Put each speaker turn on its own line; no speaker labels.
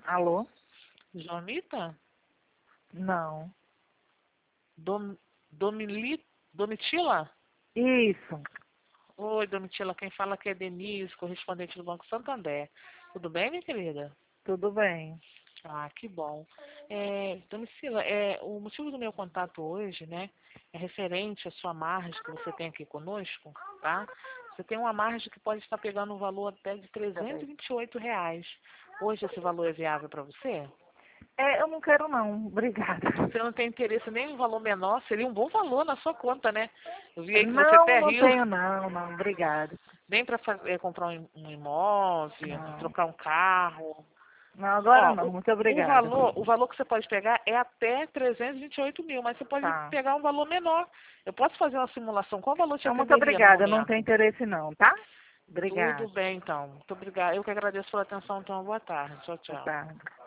Alô?
Joanita?
Não.
Dom, Domitila?
Isso.
Oi, Domitila, quem fala aqui é Denise, correspondente do Banco Santander. Tudo bem, minha querida?
Tudo bem.
Ah, que bom. Domitila, o motivo do meu contato hoje, né, é referente à sua margem que você tem aqui conosco, tá? Você tem uma margem que pode estar pegando um valor até de R$ 328. Hoje esse valor é viável para você?
Eu não quero não. Obrigada.
Você não tem interesse nem em um valor menor? Seria um bom valor na sua conta, né? Eu vi aí que você
Não,
até
não
riu.
tenho não, não. Obrigada.
Nem para comprar um imóvel,
Não.
trocar um carro.
Não, agora
Ó,
não. Muito
o
obrigada.
valor que você pode pegar é até 328 mil, mas você pode
Tá.
pegar um valor menor. Eu posso fazer uma simulação. Qual valor te
Não, muito
atenderia no
obrigada. Não tenho
momento?
interesse não, tá?
Tudo
Obrigada.
bem, então. Muito obrigada. Eu que agradeço pela atenção, então. Boa tarde. Tchau,
Boa
tchau.
tarde.